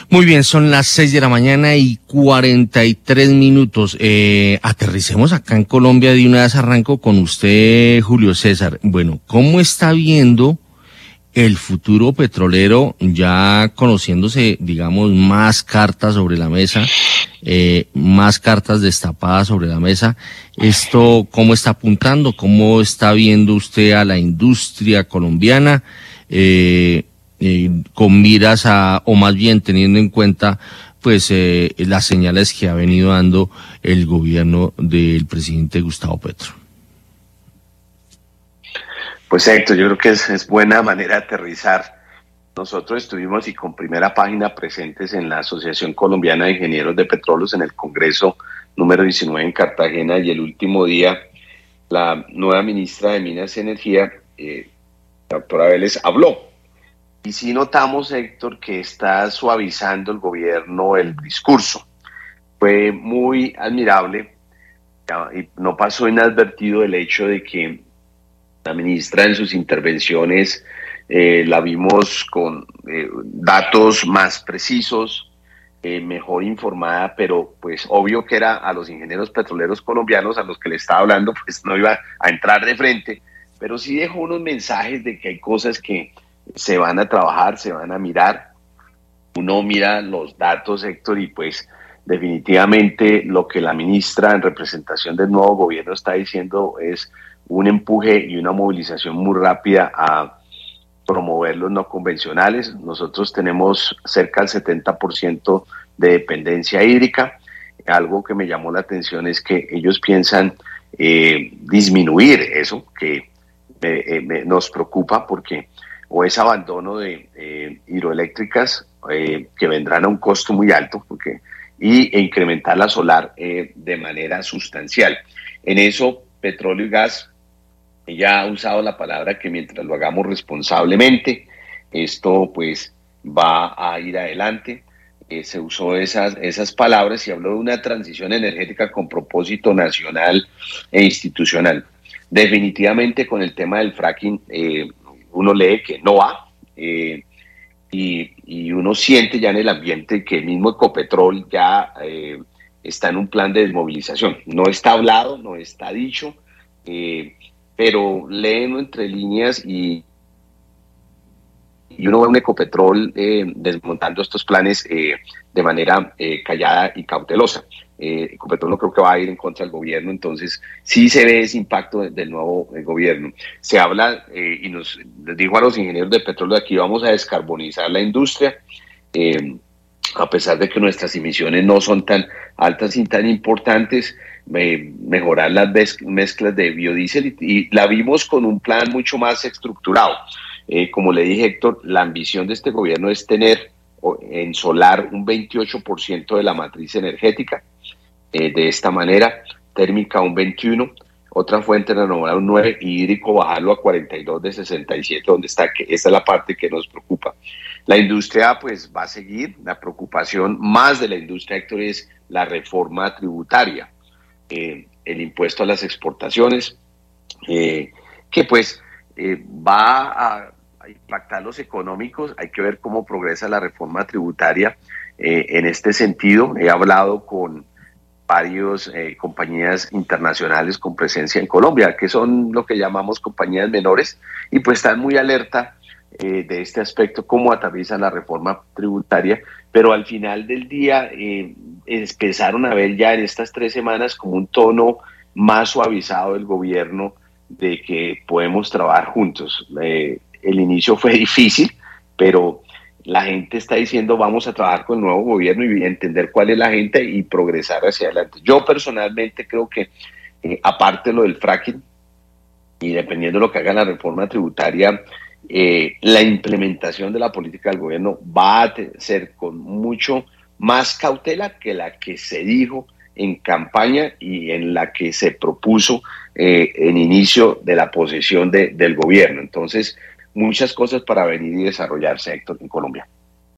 Muy bien, son las 6 de la mañana y 43 minutos. Aterricemos acá en Colombia. De una vez arranco con usted, Julio César. Bueno, ¿cómo está viendo el futuro petrolero, ya conociéndose, digamos, más cartas sobre la mesa, más cartas destapadas sobre la mesa? ¿Esto cómo está apuntando? ¿Cómo está viendo usted a la industria colombiana? Con miras a, o más bien teniendo en cuenta, pues, las señales que ha venido dando el gobierno del presidente Gustavo Petro. Pues Héctor, yo creo que es buena manera de aterrizar. Nosotros estuvimos y con primera página presentes en la Asociación Colombiana de Ingenieros de Petróleos en el Congreso número 19 en Cartagena, y el último día la nueva ministra de Minas y Energía, la doctora Vélez, habló. Y sí notamos, Héctor, que está suavizando el gobierno el discurso. Fue muy admirable y no pasó inadvertido el hecho de que la ministra en sus intervenciones la vimos con datos más precisos, mejor informada, pero pues obvio que era a los ingenieros petroleros colombianos a los que le estaba hablando, pues no iba a entrar de frente, pero sí dejó unos mensajes de que hay cosas que se van a trabajar, se van a mirar. Uno mira los datos, Héctor, y pues definitivamente lo que la ministra en representación del nuevo gobierno está diciendo es un empuje y una movilización muy rápida a promover los no convencionales. Nosotros tenemos cerca del 70% de dependencia hídrica. Algo que me llamó la atención es que ellos piensan disminuir eso, que nos preocupa, porque o es abandono de hidroeléctricas que vendrán a un costo muy alto, e incrementar la solar de manera sustancial. En eso, petróleo y gas, ella ha usado la palabra que mientras lo hagamos responsablemente, esto pues va a ir adelante. Se usó esas palabras y habló de una transición energética con propósito nacional e institucional. Definitivamente con el tema del fracking, uno lee que no va, y uno siente ya en el ambiente que el mismo Ecopetrol ya está en un plan de desmovilización. No está hablado, no está dicho, pero leen entre líneas y uno ve un Ecopetrol desmontando estos planes de manera callada y cautelosa. Ecopetrol no creo que va a ir en contra del gobierno, entonces sí se ve ese impacto del nuevo gobierno. Se habla y nos dijo a los ingenieros de petróleo de aquí: vamos a descarbonizar la industria, a pesar de que nuestras emisiones no son tan altas y tan importantes, mejorar las mezclas de biodiesel, y la vimos con un plan mucho más estructurado. Como le dije, Héctor, la ambición de este gobierno es tener en solar un 28% de la matriz energética, de esta manera, térmica un 21%, otra fuente renovable un 9%, y hídrico bajarlo a 42 de 67, donde está, que esta es la parte que nos preocupa. La industria pues va a seguir. La preocupación más de la industria, Héctor, es la reforma tributaria, el impuesto a las exportaciones, que pues va a impactar los económicos. Hay que ver cómo progresa la reforma tributaria en este sentido. He hablado con varias compañías internacionales con presencia en Colombia, que son lo que llamamos compañías menores, y pues están muy alerta de este aspecto, cómo aterriza la reforma tributaria, pero al final del día empezaron a ver ya en estas 3 semanas como un tono más suavizado del gobierno de que podemos trabajar juntos. El inicio fue difícil, pero la gente está diciendo vamos a trabajar con el nuevo gobierno y entender cuál es la agenda y progresar hacia adelante. Yo personalmente creo que aparte de lo del fracking, y dependiendo de lo que haga la reforma tributaria, la implementación de la política del gobierno va a ser con mucho más cautela que la que se dijo en campaña y en la que se propuso en inicio de la posesión del gobierno. Entonces, muchas cosas para venir y desarrollarse, Héctor, en Colombia.